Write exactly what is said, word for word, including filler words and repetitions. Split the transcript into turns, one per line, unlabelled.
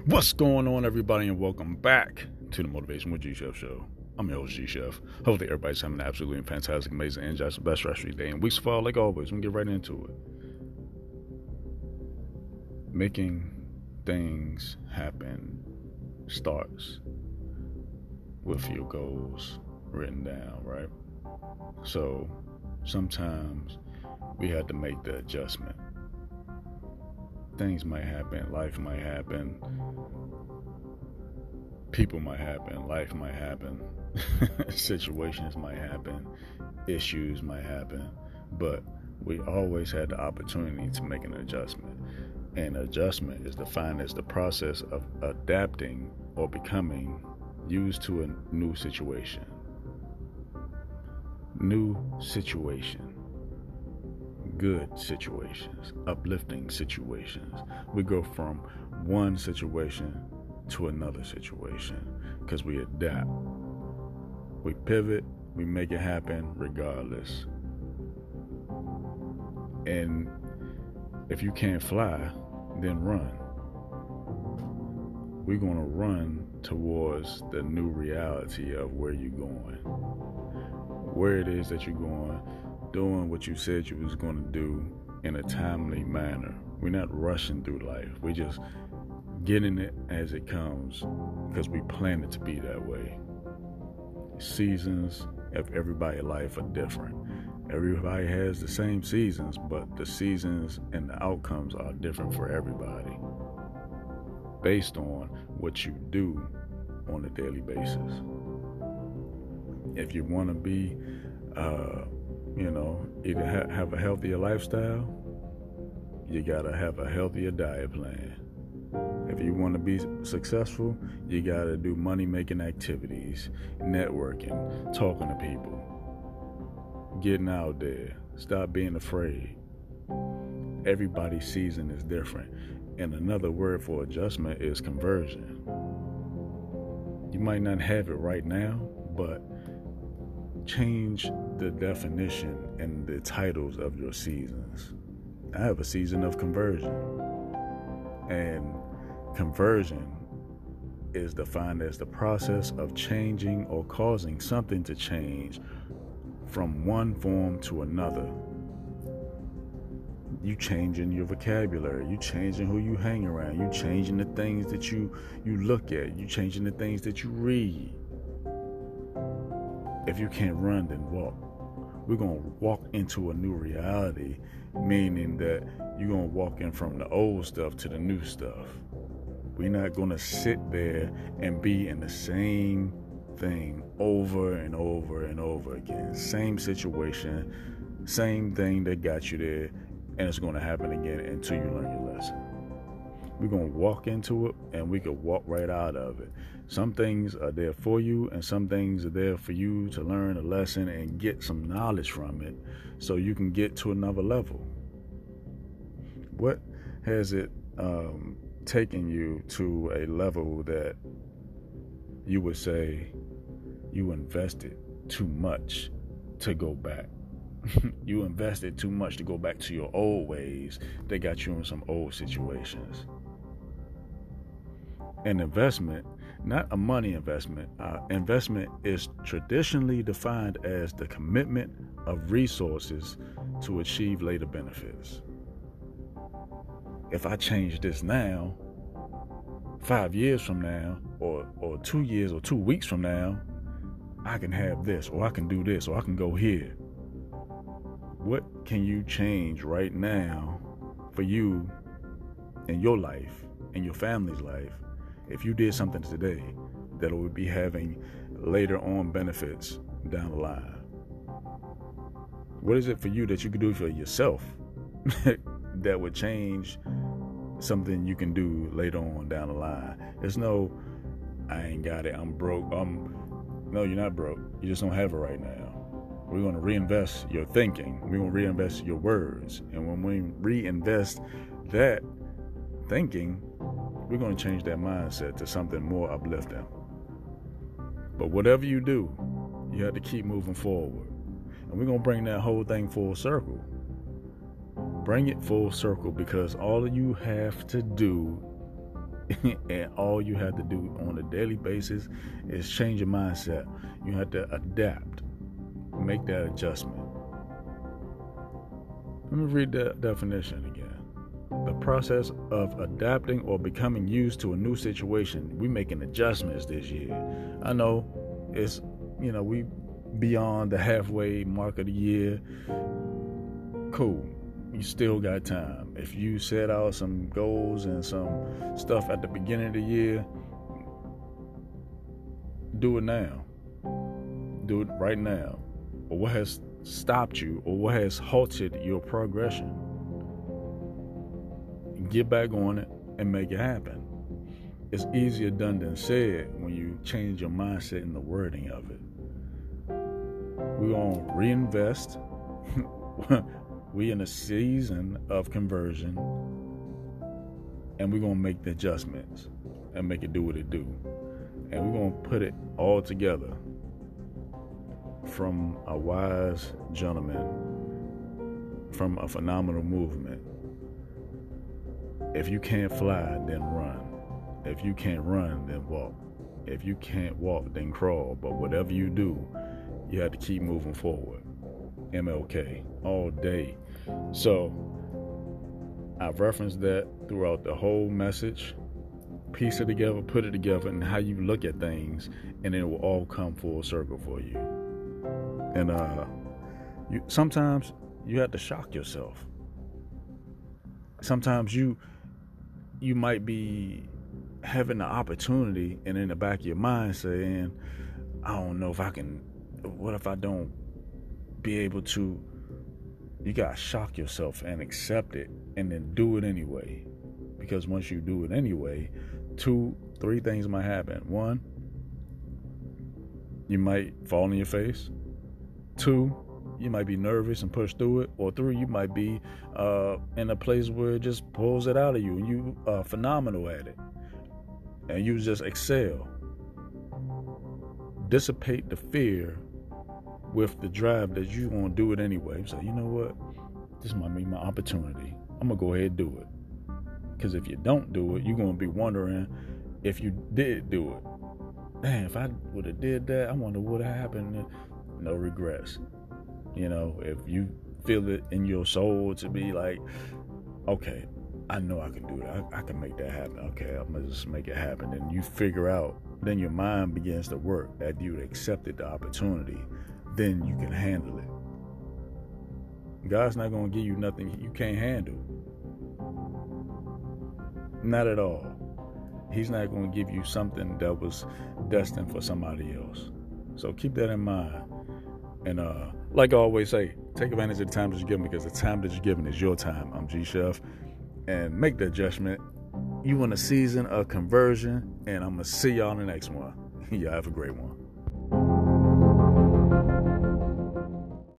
What's going on, everybody, and welcome back to the Motivation with G Chef Show. I'm your host, G Chef. Hopefully, everybody's having an absolutely fantastic, amazing, and just the best rest of your day and weeks fall. Like always, we get right into it. Making things happen starts with your goals written down, right? So sometimes we have to make the adjustment. Things might happen, life might happen, people might happen, life might happen, situations might happen, issues might happen, but we always had the opportunity to make an adjustment. And adjustment is defined as the process of adapting or becoming used to a new situation. New situation. Good situations, uplifting situations. We go from one situation to another situation because we adapt. We pivot, we make it happen regardless. And if you can't fly, then run. We're going to run towards the new reality of where you're going, where it is that you're going, doing what you said you was going to do in a timely manner. We're not rushing through life. We're just getting it as it comes because we plan it to be that way. Seasons of everybody's life are different. Everybody has the same seasons, but the seasons and the outcomes are different for everybody based on what you do on a daily basis. If you want to be uh, you know, either ha- have a healthier lifestyle, you gotta have a healthier diet plan. If you want to be successful, you gotta do money-making activities, networking, talking to people, getting out there. Stop being afraid. Everybody's season is different. And another word for adjustment is conversion. You might not have it right now, but change the definition and the titles of your seasons. I have a season of conversion, and conversion is defined as the process of changing or causing something to change from one form to another. You changing your vocabulary, you changing who you hang around, you changing the things that you you look at, you changing the things that you read. If you can't run, then walk. We're going to walk into a new reality, meaning that you're going to walk in from the old stuff to the new stuff. We're not going to sit there and be in the same thing over and over and over again. Same situation, same thing that got you there, and it's going to happen again until you learn your lesson. We're going to walk into it, and we can walk right out of it. Some things are there for you, and some things are there for you to learn a lesson and get some knowledge from it so you can get to another level. What has it um, taken you to a level that you would say you invested too much to go back? You invested too much to go back to your old ways that got you in some old situations. An investment, not a money investment. Uh, investment is traditionally defined as the commitment of resources to achieve later benefits. If I change this now, five years from now, or, or two years or two weeks from now, I can have this, or I can do this, or I can go here. What can you change right now for you in your life, in your family's life, if you did something today that would be having later on benefits down the line? What is it for you that you could do for yourself that would change something you can do later on down the line? There's no, I ain't got it, I'm broke. I'm, no, you're not broke. You just don't have it right now. We're going to reinvest your thinking. We're going to reinvest your words. And when we reinvest that thinking, we're going to change that mindset to something more uplifting. But whatever you do, you have to keep moving forward. And we're going to bring that whole thing full circle. Bring it full circle, because all you have to do And all you have to do on a daily basis is change your mindset. You have to adapt, make that adjustment. Let me read that definition again. The process of adapting or becoming used to a new situation. We making adjustments this year. I know it's, you know, we beyond the halfway mark of the year. Cool. You still got time. If you set out some goals and some stuff at the beginning of the year, do it now. Do it right now. Or what has stopped you or what has halted your progression? Get back on it and make it happen. It's easier done than said when you change your mindset and the wording of it. We're going to reinvest. We in a season of conversion, and we're going to make the adjustments and make it do what it do. And we're going to put it all together from a wise gentleman, from a phenomenal movement. If you can't fly, then run. If you can't run, then walk. If you can't walk, then crawl. But whatever you do, you have to keep moving forward. M L K all day. So I've referenced that throughout the whole message. Piece it together, put it together, and how you look at things, and it will all come full circle for you. And uh, you sometimes you have to shock yourself. Sometimes you you might be having the opportunity, and in the back of your mind saying, I don't know if I can, what if I don't be able to? You gotta shock yourself and accept it, and then do it anyway. Because once you do it anyway, two, three things might happen. One, you might fall on your face. Two, you might be nervous and push through it. Or three, you might be uh, in a place where it just pulls it out of you, and you are phenomenal at it, and you just excel. Dissipate the fear with the drive that you want to do it anyway. So, you know what? This might be my opportunity. I'm going to go ahead and do it. Because if you don't do it, you're going to be wondering if you did do it. Man, if I would have did that, I wonder what happened. No regrets. You know, if you feel it in your soul to be like, okay, I know I can do that. I, I can make that happen. Okay, I'm going to just make it happen. And you figure out, then your mind begins to work that you accepted the opportunity. Then you can handle it. God's not going to give you nothing you can't handle. Not at all. He's not going to give you something that was destined for somebody else. So keep that in mind. And uh, like I always say, take advantage of the time that you're given, because the time that you're given is your time. I'm G-Chef. And make that judgment. You want a season of conversion, and I'm going to see y'all in the next one. Y'all have a great one.